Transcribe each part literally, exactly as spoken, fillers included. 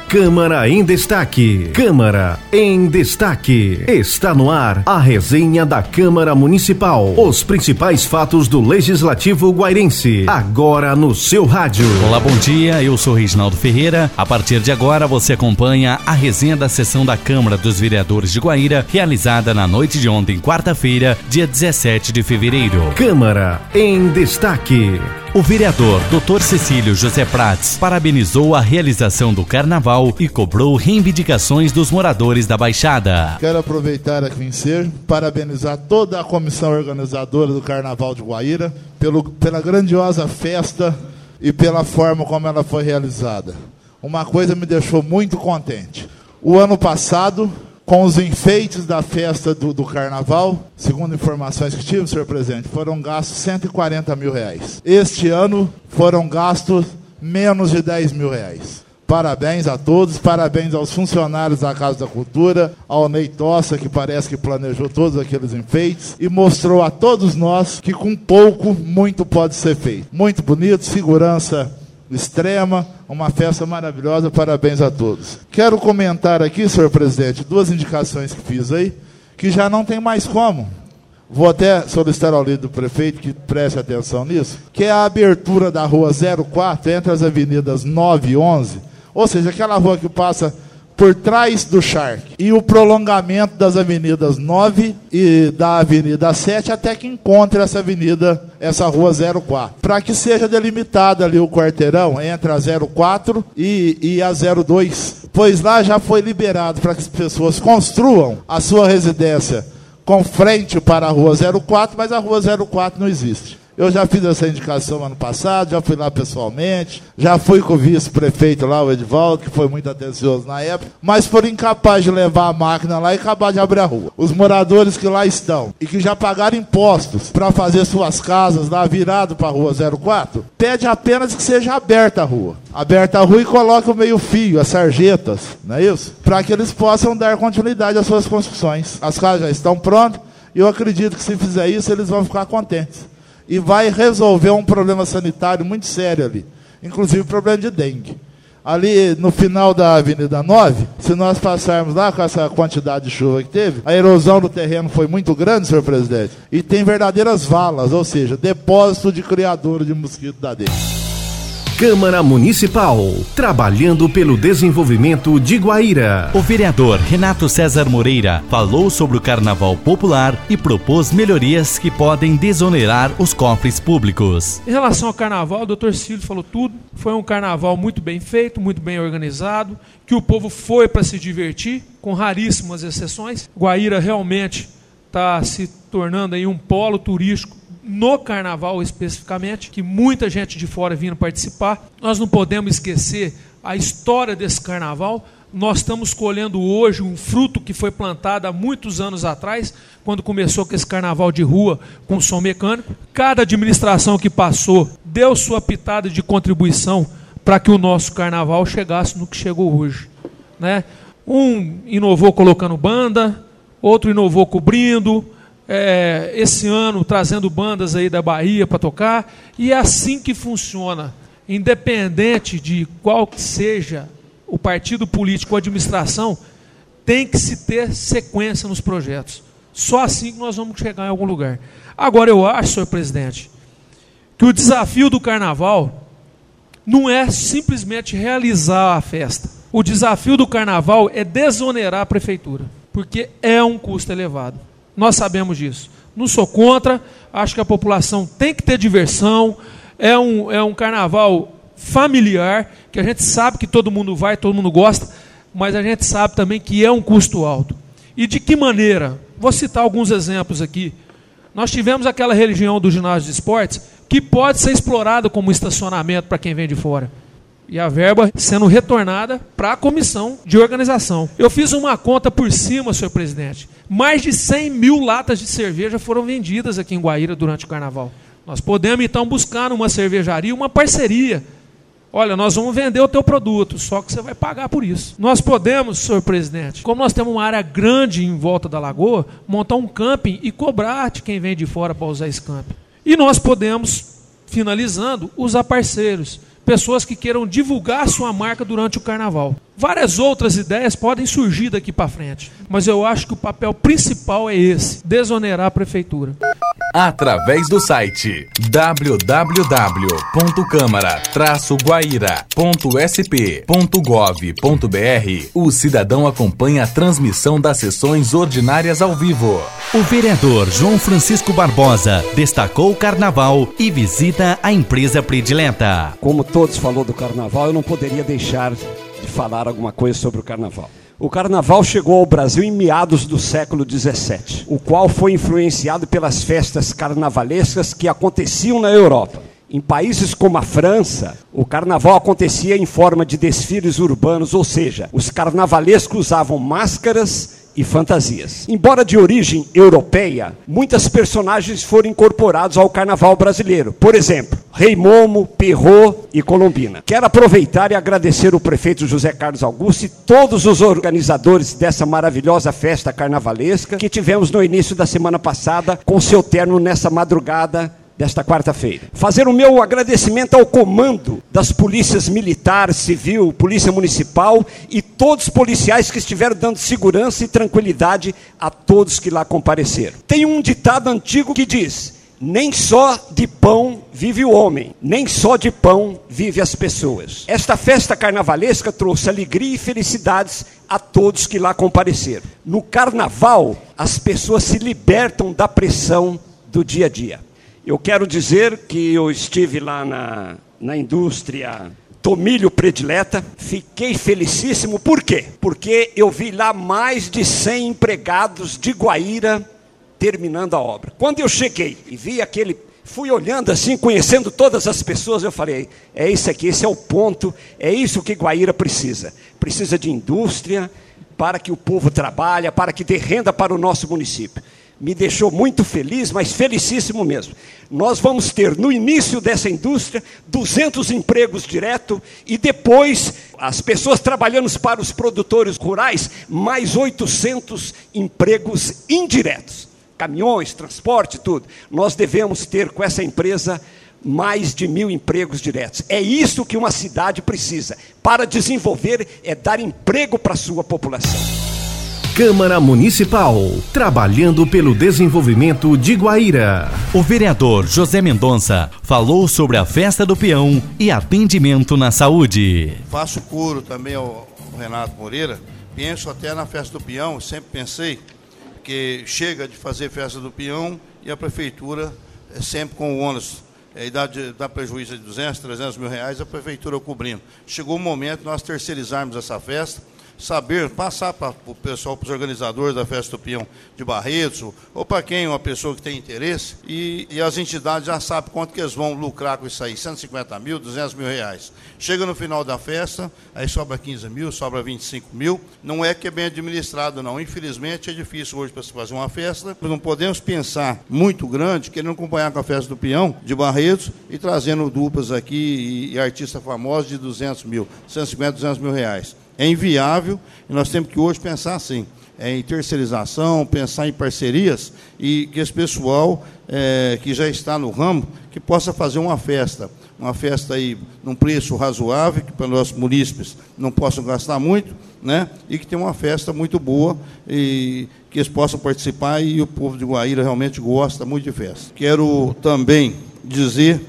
Câmara em Destaque. Câmara em Destaque. Está no ar a resenha da Câmara Municipal. Os principais fatos do Legislativo guairense. Agora no seu rádio. Olá, bom dia. Eu sou Reginaldo Ferreira. A partir de agora você acompanha a resenha da sessão da Câmara dos Vereadores de Guaíra, realizada na noite de ontem, quarta-feira, dia dezessete de fevereiro. Câmara em Destaque. O vereador doutor Cecílio José Prats parabenizou a realização do Carnaval e cobrou reivindicações dos moradores da Baixada. Quero aproveitar aqui em ser, parabenizar toda a comissão organizadora do Carnaval de Guaíra pelo, pela grandiosa festa e pela forma como ela foi realizada. Uma coisa me deixou muito contente. O ano passado, com os enfeites da festa do, do Carnaval, segundo informações que tive, senhor presidente, foram gastos cento e quarenta mil reais. Este ano foram gastos menos de dez mil reais. Parabéns a todos, parabéns aos funcionários da Casa da Cultura, ao Ney Tossa, que parece que planejou todos aqueles enfeites, e mostrou a todos nós que com pouco, muito pode ser feito. Muito bonito, segurança extrema, uma festa maravilhosa, parabéns a todos. Quero comentar aqui, senhor presidente, duas indicações que fiz aí, que já não tem mais como. Vou até solicitar ao líder do prefeito que preste atenção nisso, que é a abertura da rua zero quatro, entre as avenidas nove e onze, ou seja, aquela rua que passa por trás do Shark, e o prolongamento das avenidas nove e da avenida sete até que encontre essa avenida, essa rua zero quatro, para que seja delimitada ali o quarteirão entre a zero quatro e, e a zero dois, pois lá já foi liberado para que as pessoas construam a sua residência com frente para a rua zero quatro, mas a rua zero quatro não existe. Eu já fiz essa indicação ano passado, já fui lá pessoalmente, já fui com o vice-prefeito lá, o Edivaldo, que foi muito atencioso na época, mas foram incapazes de levar a máquina lá e acabar de abrir a rua. Os moradores que lá estão e que já pagaram impostos para fazer suas casas lá virado para a rua zero quatro, pede apenas que seja aberta a rua. Aberta a rua e coloque o meio-fio, as sarjetas, não é isso? Para que eles possam dar continuidade às suas construções. As casas já estão prontas e eu acredito que se fizer isso, eles vão ficar contentes. E vai resolver um problema sanitário muito sério ali, inclusive o problema de dengue. Ali no final da Avenida nove, se nós passarmos lá com essa quantidade de chuva que teve, a erosão do terreno foi muito grande, senhor presidente, e tem verdadeiras valas, ou seja, depósito de criadouro de mosquito da dengue. Câmara Municipal, trabalhando pelo desenvolvimento de Guaíra. O vereador Renato César Moreira falou sobre o Carnaval Popular e propôs melhorias que podem desonerar os cofres públicos. Em relação ao Carnaval, o doutor Cílio falou tudo. Foi um Carnaval muito bem feito, muito bem organizado, que o povo foi para se divertir, com raríssimas exceções. Guaíra realmente está se tornando aí um polo turístico no Carnaval especificamente, que muita gente de fora vindo participar. Nós não podemos esquecer a história desse Carnaval. Nós estamos colhendo hoje um fruto que foi plantado há muitos anos atrás, quando começou com esse Carnaval de rua com som mecânico. Cada administração que passou deu sua pitada de contribuição para que o nosso Carnaval chegasse no que chegou hoje, né? Um inovou colocando banda, outro inovou cobrindo, É, esse ano trazendo bandas aí da Bahia para tocar, e é assim que funciona, independente de qual que seja o partido político ou administração, tem que se ter sequência nos projetos. Só assim que nós vamos chegar em algum lugar. Agora eu acho, senhor presidente, que o desafio do Carnaval não é simplesmente realizar a festa. O desafio do Carnaval é desonerar a prefeitura, porque é um custo elevado. Nós sabemos disso. Não sou contra, acho que a população tem que ter diversão, é um, é um carnaval familiar, que a gente sabe que todo mundo vai, todo mundo gosta, mas a gente sabe também que é um custo alto. E de que maneira? Vou citar alguns exemplos aqui. Nós tivemos aquela região do ginásio de esportes, que pode ser explorada como estacionamento para quem vem de fora. E a verba sendo retornada para a comissão de organização. Eu fiz uma conta por cima, senhor presidente. Mais de cem mil latas de cerveja foram vendidas aqui em Guaíra durante o Carnaval. Nós podemos, então, buscar numa cervejaria uma parceria. Olha, nós vamos vender o teu produto, só que você vai pagar por isso. Nós podemos, senhor presidente, como nós temos uma área grande em volta da lagoa, montar um camping e cobrar de quem vem de fora para usar esse camping. E nós podemos, finalizando, usar parceiros. Pessoas que queiram divulgar a sua marca durante o Carnaval. Várias outras ideias podem surgir daqui para frente, mas eu acho que o papel principal é esse, desonerar a prefeitura. Através do site w w w ponto câmara traço guaíra ponto s p ponto gov ponto b r, o cidadão acompanha a transmissão das sessões ordinárias ao vivo. O vereador João Francisco Barbosa destacou o carnaval e visita a empresa predileta. Como todos falou do carnaval, eu não poderia deixar de falar alguma coisa sobre o carnaval. O carnaval chegou ao Brasil em meados do século dezessete, o qual foi influenciado pelas festas carnavalescas que aconteciam na Europa. Em países como a França, o carnaval acontecia em forma de desfiles urbanos, ou seja, os carnavalescos usavam máscaras e fantasias. Embora de origem europeia, muitas personagens foram incorporados ao carnaval brasileiro. Por exemplo, Rei Momo, Perrot e Colombina. Quero aproveitar e agradecer o prefeito José Carlos Augusto e todos os organizadores dessa maravilhosa festa carnavalesca que tivemos no início da semana passada, com seu terno nessa madrugada desta quarta-feira. Fazer o meu agradecimento ao comando das polícias militar, civil, polícia municipal e todos os policiais que estiveram dando segurança e tranquilidade a todos que lá compareceram. Tem um ditado antigo que diz: nem só de pão vive o homem, nem só de pão vive as pessoas. Esta festa carnavalesca trouxe alegria e felicidades a todos que lá compareceram. No carnaval, as pessoas se libertam da pressão do dia a dia. Eu quero dizer que eu estive lá na, na indústria Tomilho Predileta, fiquei felicíssimo. Por quê? Porque eu vi lá mais de cem empregados de Guaíra terminando a obra. Quando eu cheguei e vi aquele, fui olhando assim, conhecendo todas as pessoas, eu falei, é isso aqui, esse é o ponto, é isso que Guaíra precisa. Precisa de indústria para que o povo trabalhe, para que dê renda para o nosso município. Me deixou muito feliz, mas felicíssimo mesmo. Nós vamos ter, no início dessa indústria, duzentos empregos direto e depois, as pessoas trabalhando para os produtores rurais, mais oitocentos empregos indiretos. Caminhões, transporte, tudo. Nós devemos ter com essa empresa mais de mil empregos diretos. É isso que uma cidade precisa. Para desenvolver, é dar emprego para a sua população. Câmara Municipal, trabalhando pelo desenvolvimento de Guaíra. O vereador José Mendonça falou sobre a festa do peão e atendimento na saúde. Faço coro também ao Renato Moreira, penso até na festa do peão, sempre pensei que chega de fazer festa do peão e a prefeitura é sempre com o ônus, é, dá, dá prejuízo de duzentos, trezentos mil reais, a prefeitura cobrindo. Chegou o momento de nós terceirizarmos essa festa, saber, passar para o pessoal, para os organizadores da Festa do Peão de Barretos, ou para quem, uma pessoa que tem interesse, e, e as entidades já sabem quanto que eles vão lucrar com isso aí, cento e cinquenta mil, duzentos mil reais. Chega no final da festa, aí sobra quinze mil, sobra vinte e cinco mil, não é que é bem administrado não, infelizmente é difícil hoje para se fazer uma festa, nós não podemos pensar muito grande, querendo acompanhar com a Festa do Peão de Barretos e trazendo duplas aqui e, e artistas famosos de duzentos mil, cento e cinquenta, duzentos mil reais. É inviável e nós temos que hoje pensar assim, é, em terceirização, pensar em parcerias e que esse pessoal é, que já está no ramo, que possa fazer uma festa, uma festa aí num preço razoável, que para nossos munícipes não possam gastar muito, né? E que tenha uma festa muito boa e que eles possam participar e o povo de Guaíra realmente gosta muito de festa. Quero também dizer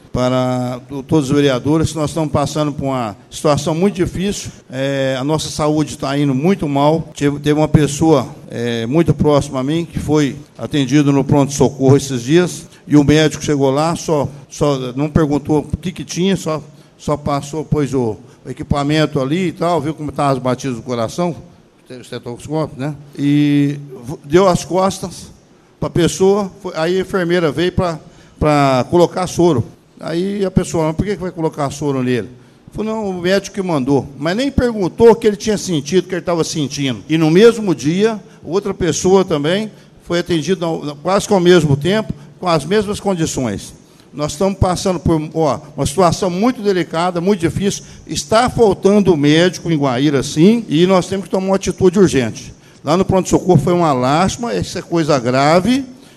para todos os vereadores que nós estamos passando por uma situação muito difícil, é, a nossa saúde está indo muito mal. Teve uma pessoa é, muito próxima a mim que foi atendido no pronto-socorro esses dias e o médico chegou lá, só, só não perguntou o que, que tinha, só, só passou, pôs o, o equipamento ali e tal, viu como estavam as batidas do coração, o estetoscópio, né? E deu as costas para a pessoa, foi, aí a enfermeira veio para colocar soro. Aí a pessoa, por que vai colocar soro nele? Falou, não, o médico que mandou. Mas nem perguntou o que ele tinha sentido, o que ele estava sentindo. E no mesmo dia, outra pessoa também foi atendida quase que ao mesmo tempo, com as mesmas condições. Nós estamos passando por ó, uma situação muito delicada, muito difícil. Está faltando médico em Guaíra, sim, e nós temos que tomar uma atitude urgente. Lá no pronto-socorro foi uma lástima, essa é coisa grave,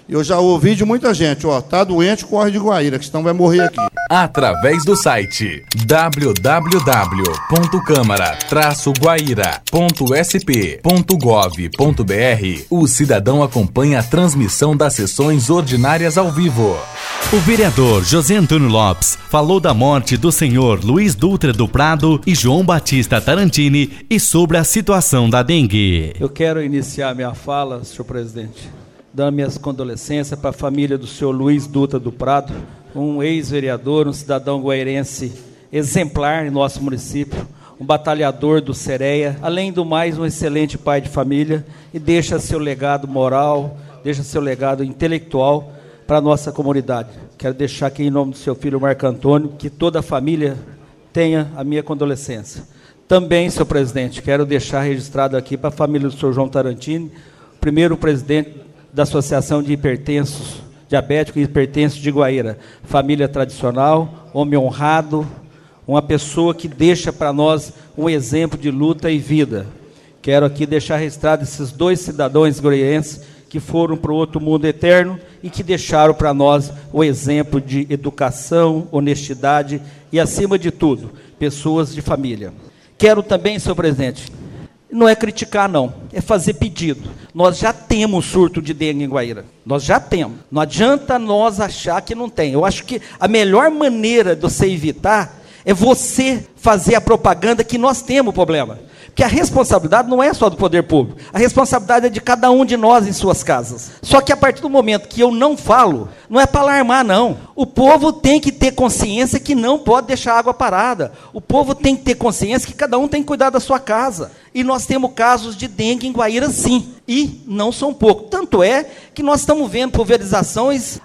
Eu já ouvi de muita gente, ó, tá doente, corre de Guaíra, que senão vai morrer aqui. Através do site w w w ponto câmara traço guaíra ponto s p ponto gov ponto b r, o cidadão acompanha a transmissão das sessões ordinárias ao vivo. O vereador José Antônio Lopes falou da morte do senhor Luiz Dutra do Prado e João Batista Tarantini e sobre a situação da dengue. Eu quero iniciar minha fala, senhor presidente, dando minhas condolências para a família do senhor Luiz Dutra do Prado, um ex-vereador, um cidadão guairense exemplar em nosso município, um batalhador do Sereia, além do mais, um excelente pai de família, e deixa seu legado moral, deixa seu legado intelectual para a nossa comunidade. Quero deixar aqui em nome do seu filho Marco Antônio, que toda a família tenha a minha condolência. Também, senhor presidente, quero deixar registrado aqui para a família do senhor João Tarantini, primeiro presidente da Associação de Hipertensos, Diabéticos e Hipertensos de Guaíra. Família tradicional, homem honrado, uma pessoa que deixa para nós um exemplo de luta e vida. Quero aqui deixar registrado esses dois cidadãos guairenses que foram para o outro mundo eterno e que deixaram para nós o exemplo de educação, honestidade e, acima de tudo, pessoas de família. Quero também, senhor presidente, não é criticar, não, é fazer pedido. Nós já temos surto de dengue em Guaíra. Nós já temos. Não adianta nós achar que não tem. Eu acho que a melhor maneira de você evitar é você fazer a propaganda que nós temos o problema. Porque a responsabilidade não é só do poder público. A responsabilidade é de cada um de nós em suas casas. Só que a partir do momento que eu não falo, não é para alarmar, não. O povo tem que ter consciência que não pode deixar a água parada. O povo tem que ter consciência que cada um tem que cuidar da sua casa. E nós temos casos de dengue em Guaíra, sim. E não são poucos. Tanto é que nós estamos vendo pulverizações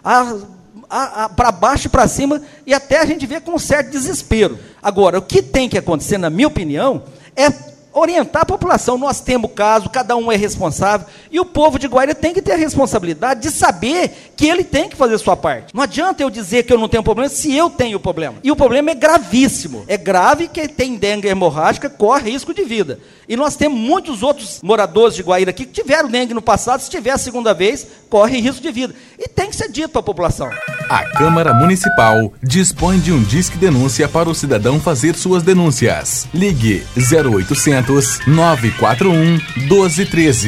a para baixo e para cima, e até a gente vê com um certo desespero. Agora, o que tem que acontecer, na minha opinião, é orientar a população. Nós temos caso, cada um é responsável, e o povo de Guaíra tem que ter a responsabilidade de saber que ele tem que fazer a sua parte. Não adianta eu dizer que eu não tenho problema se eu tenho o problema. E o problema é gravíssimo. É grave que tem dengue hemorrágica, corre risco de vida. E nós temos muitos outros moradores de Guaíra aqui que tiveram dengue no passado, se tiver a segunda vez, corre risco de vida. E tem que ser dito para a população. A Câmara Municipal dispõe de um disque denúncia para o cidadão fazer suas denúncias. Ligue zero oitocentos, nove quatro um, um dois um três.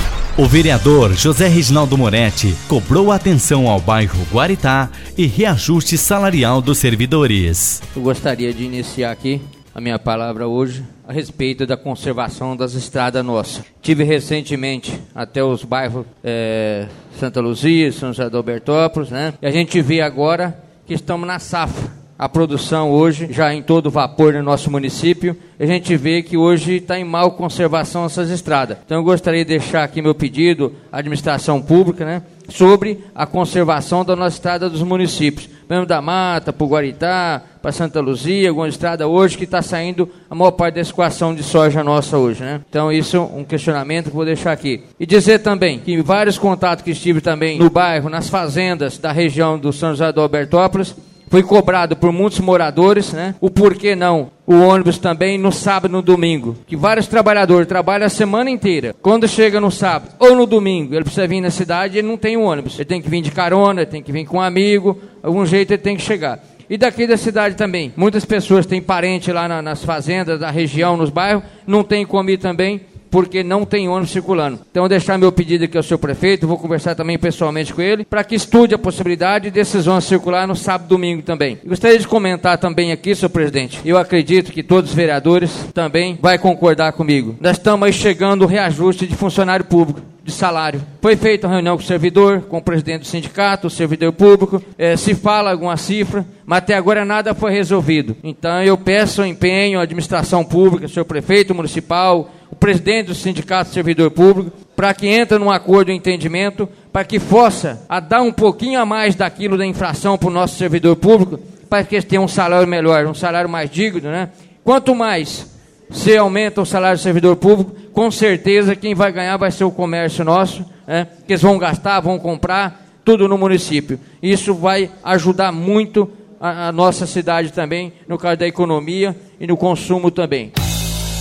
O vereador José Reginaldo Moretti cobrou atenção ao bairro Guaritá e reajuste salarial dos servidores. Eu gostaria de iniciar aqui a minha palavra hoje a respeito da conservação das estradas nossas. Tive recentemente até os bairros é, Santa Luzia, São José do Albertópolis, né? E a gente vê agora que estamos na safra. A produção hoje, já em todo vapor no nosso município, a gente vê que hoje está em mal conservação essas estradas. Então eu gostaria de deixar aqui meu pedido à administração pública, né, sobre a conservação da nossa estrada dos municípios. Mesmo da Mata, para o Guaritá, para Santa Luzia, alguma estrada hoje que está saindo a maior parte da escoação de soja nossa hoje, né? Então isso é um questionamento que eu vou deixar aqui. E dizer também que vários contatos que estive também no bairro, nas fazendas da região do São José do Albertópolis, foi cobrado por muitos moradores, né? O porquê não? O ônibus também no sábado e no domingo. Que vários trabalhadores trabalham a semana inteira. Quando chega no sábado ou no domingo, ele precisa vir na cidade, ele não tem um ônibus. Ele tem que vir de carona, ele tem que vir com um amigo, algum jeito ele tem que chegar. E daqui da cidade também. Muitas pessoas têm parente lá na, nas fazendas, da região, nos bairros, não tem como ir também, porque não tem ônibus circulando. Então, deixar meu pedido aqui ao senhor prefeito, vou conversar também pessoalmente com ele, para que estude a possibilidade desses ônibus circular no sábado e domingo também. E gostaria de comentar também aqui, senhor presidente, eu acredito que todos os vereadores também vão concordar comigo. Nós estamos aí chegando o reajuste de funcionário público, de salário. Foi feita uma reunião com o servidor, com o presidente do sindicato, o servidor público, é, se fala alguma cifra, mas até agora nada foi resolvido. Então eu peço o empenho à administração pública, senhor prefeito municipal, o presidente do sindicato do servidor público, para que entre num acordo de entendimento, para que possa a dar um pouquinho a mais daquilo da inflação para o nosso servidor público, para que eles tenham um salário melhor, um salário mais digno, né? Quanto mais se aumenta o salário do servidor público, com certeza quem vai ganhar vai ser o comércio nosso, né? Que eles vão gastar, vão comprar, tudo no município. Isso vai ajudar muito a, a nossa cidade também, no caso da economia e no consumo também.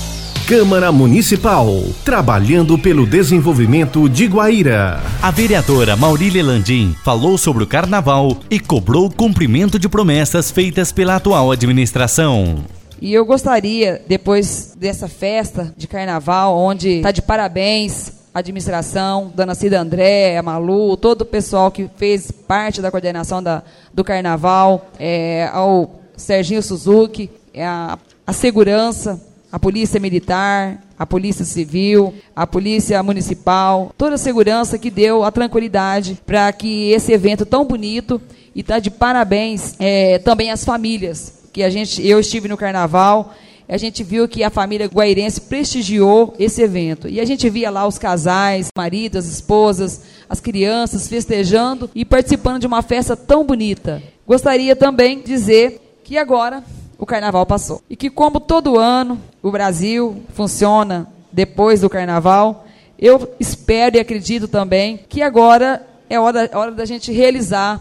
Câmara Municipal, trabalhando pelo desenvolvimento de Guaíra. A vereadora Maurília Landim falou sobre o carnaval e cobrou o cumprimento de promessas feitas pela atual administração. E eu gostaria, depois dessa festa de carnaval, onde está de parabéns a administração, Dona Cida André, a Malu, todo o pessoal que fez parte da coordenação da, do carnaval, é, ao Serginho Suzuki, a, a segurança, a Polícia Militar, a Polícia Civil, a Polícia Municipal, toda a segurança que deu a tranquilidade para que esse evento tão bonito, e está de parabéns é, também às famílias, que a gente, eu estive no Carnaval, a gente viu que a família guairense prestigiou esse evento. E a gente via lá os casais, maridos, as esposas, as crianças festejando e participando de uma festa tão bonita. Gostaria também de dizer que agora o Carnaval passou. E que, como todo ano o Brasil funciona depois do Carnaval, eu espero e acredito também que agora é hora, hora da gente realizar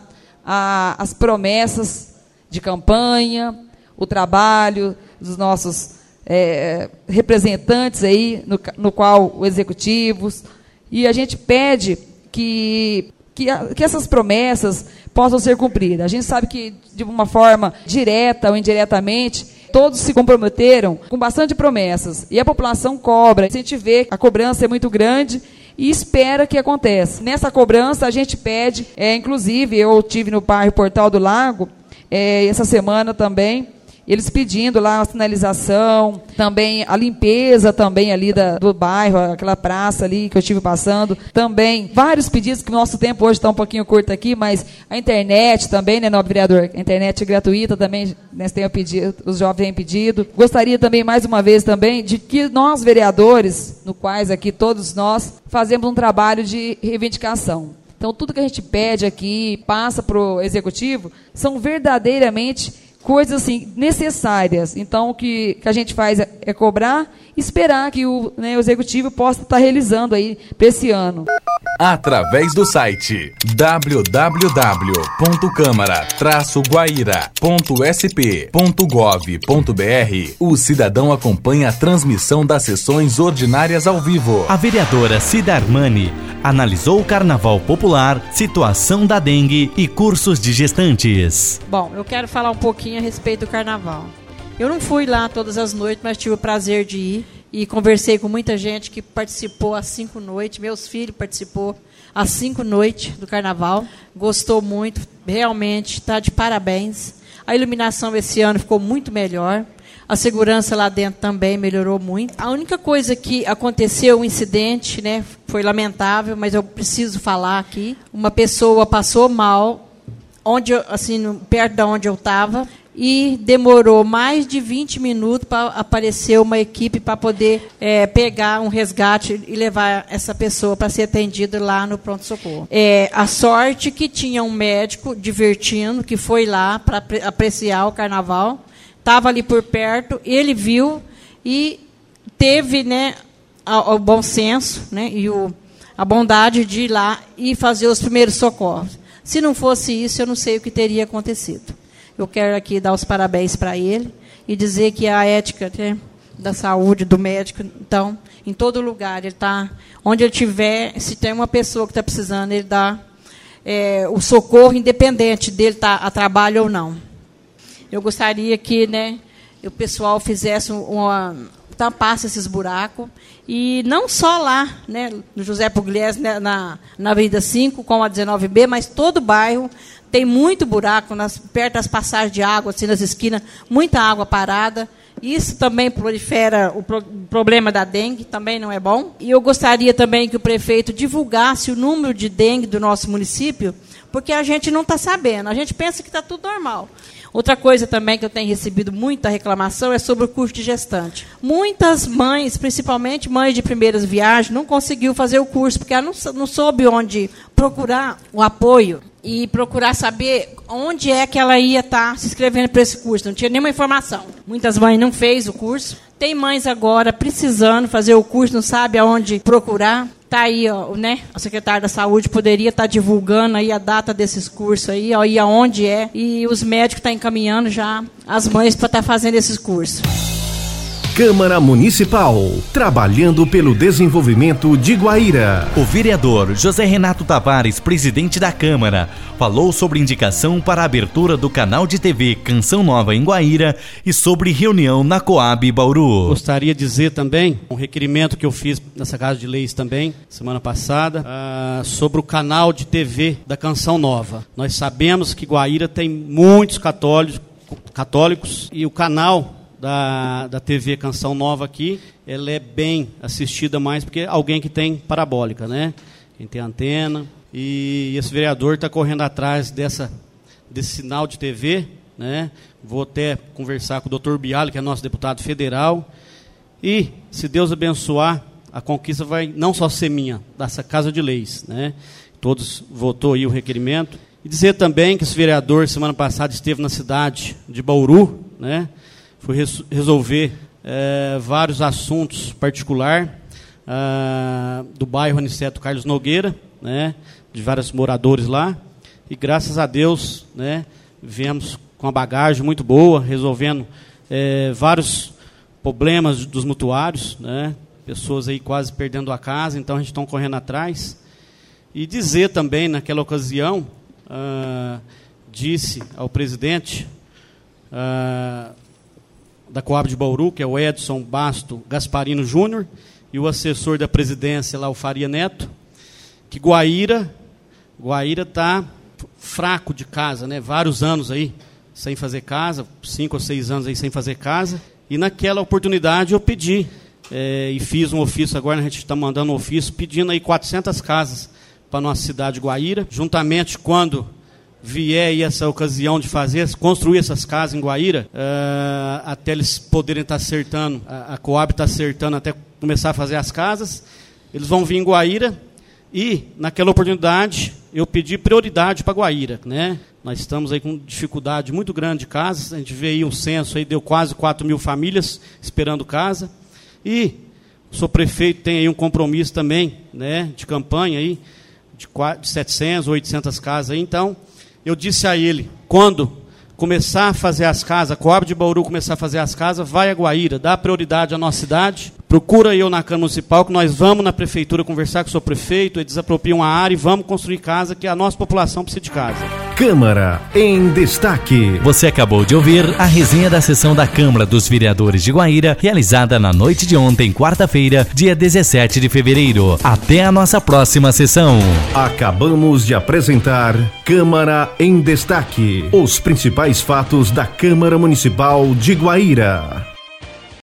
a, as promessas de campanha, o trabalho dos nossos é, representantes aí, no, no qual o executivo, e a gente pede que, que, que essas promessas possam ser cumpridas. A gente sabe que, de uma forma direta ou indiretamente, todos se comprometeram com bastante promessas, e a população cobra. A gente vê que a cobrança é muito grande e espera que aconteça. Nessa cobrança, a gente pede, é, inclusive, eu estive no bairro Portal do Lago, é, essa semana também, eles pedindo lá a sinalização, também a limpeza também ali da, do bairro, aquela praça ali que eu estive passando, também vários pedidos, que o nosso tempo hoje está um pouquinho curto aqui, mas a internet também, né, nobre vereador, a internet gratuita também, nós temos pedido, os jovens têm pedido. Gostaria também, mais uma vez também, de que nós vereadores, no quais aqui todos nós, fazemos um trabalho de reivindicação. Então, tudo que a gente pede aqui, passa para o executivo, são verdadeiramente coisas assim, necessárias. Então, o que, que a gente faz é, é cobrar e esperar que o, né, o executivo possa estar realizando aí para esse ano. Através do site w w w ponto câmara traço guaíra ponto s p ponto gov ponto b r, o cidadão acompanha a transmissão das sessões ordinárias ao vivo. A vereadora Cida Armani analisou o Carnaval Popular, situação da dengue e cursos de gestantes. Bom, eu quero falar um pouquinho a respeito do Carnaval. Eu não fui lá todas as noites, mas tive o prazer de ir e conversei com muita gente que participou às cinco noites. Meus filhos participou às cinco noites do Carnaval. Gostou muito, realmente está de parabéns. A iluminação esse ano ficou muito melhor. A segurança lá dentro também melhorou muito. A única coisa que aconteceu, um incidente, né, foi lamentável, mas eu preciso falar aqui. Uma pessoa passou mal, onde, assim, perto de onde eu estava, e demorou mais de vinte minutos para aparecer uma equipe para poder é, pegar um resgate e levar essa pessoa para ser atendida lá no pronto-socorro. É, a sorte que tinha um médico divertindo, que foi lá para apreciar o Carnaval, estava ali por perto, ele viu e teve, né, o bom senso, né, e o, a bondade de ir lá e fazer os primeiros socorros. Se não fosse isso, eu não sei o que teria acontecido. Eu quero aqui dar os parabéns para ele e dizer que a ética, né, da saúde do médico, então, em todo lugar, ele está, onde ele estiver, se tem uma pessoa que está precisando, ele dá é, o socorro independente dele estar tá a trabalho ou não. Eu gostaria que, né, o pessoal fizesse uma, tampasse esses buracos, e não só lá, né, no José Pugliese, né, na, na Avenida cinco, com a dezenove B, mas todo o bairro tem muito buraco, nas, perto das passagens de água, assim, nas esquinas, muita água parada. Isso também prolifera o pro, problema da dengue, também não é bom. E eu gostaria também que o prefeito divulgasse o número de dengue do nosso município, porque a gente não está sabendo, a gente pensa que está tudo normal. Outra coisa também que eu tenho recebido muita reclamação é sobre o curso de gestante. Muitas mães, principalmente mães de primeiras viagens, não conseguiu fazer o curso, porque ela não, não soube onde procurar o apoio e procurar saber onde é que ela ia estar se inscrevendo para esse curso. Não tinha nenhuma informação. Muitas mães não fez o curso. Tem mães agora precisando fazer o curso, não sabe aonde procurar. Está aí, ó, né? A secretária da Saúde poderia estar divulgando aí a data desses cursos aí, ó, e aonde é. E os médicos estão encaminhando já as mães para estar fazendo esses cursos. Câmara Municipal, trabalhando pelo desenvolvimento de Guaíra. O vereador José Renato Tavares, presidente da Câmara, falou sobre indicação para a abertura do canal de T V Canção Nova em Guaíra e sobre reunião na Coab Bauru. Gostaria de dizer também um requerimento que eu fiz nessa Casa de Leis também, semana passada, uh, sobre o canal de T V da Canção Nova. Nós sabemos que Guaíra tem muitos católicos, católicos e o canal da, da T V Canção Nova aqui, ela é bem assistida mais porque é alguém que tem parabólica, né? Quem tem antena. E esse vereador está correndo atrás dessa, desse sinal de T V, né? Vou até conversar com o doutor Biali, que é nosso deputado federal. E, se Deus abençoar, a conquista vai não só ser minha, dessa Casa de Leis, né? Todos votou aí o requerimento. E dizer também que esse vereador, semana passada, esteve na cidade de Bauru, né? Foi res- resolver é, vários assuntos particulares ah, do bairro Aniceto Carlos Nogueira, né? De vários moradores lá. E, graças a Deus, né? Viemos com uma bagagem muito boa, resolvendo é, vários problemas dos mutuários, né? Pessoas aí quase perdendo a casa, então a gente está correndo atrás. E dizer também, naquela ocasião, Uh, disse ao presidente uh, da Coab de Bauru, que é o Edson Basto Gasparino Júnior, e o assessor da presidência lá, o Faria Neto, que Guaíra Guaíra está fraco de casa, né? Vários anos aí sem fazer casa, cinco ou seis anos aí sem fazer casa, e naquela oportunidade eu pedi, é, e fiz um ofício, agora a gente está mandando um ofício, pedindo aí quatrocentas casas para a nossa cidade de Guaíra, juntamente quando vier aí essa ocasião de fazer, construir essas casas em Guaíra, uh, até eles poderem estar acertando, a, a Coab está acertando até começar a fazer as casas, eles vão vir em Guaíra e, naquela oportunidade, eu pedi prioridade para Guaíra, né? Nós estamos aí com dificuldade muito grande de casas, a gente vê aí o censo, aí deu quase quatro mil famílias esperando casa, e o senhor prefeito tem aí um compromisso também, né, de campanha aí, de setecentas, oitocentas casas aí. Então, eu disse a ele, quando começar a fazer as casas, a Coab de Bauru começar a fazer as casas, vai a Guaíra, dá prioridade à nossa cidade, procura eu na Câmara Municipal, que nós vamos na Prefeitura conversar com o seu prefeito, ele desapropria uma área e vamos construir casa, que a nossa população precisa de casa. Câmara em Destaque. Você acabou de ouvir a resenha da sessão da Câmara dos Vereadores de Guaíra, realizada na noite de ontem, quarta-feira, dia dezessete de fevereiro. Até a nossa próxima sessão. Acabamos de apresentar Câmara em Destaque. Os principais fatos da Câmara Municipal de Guaíra.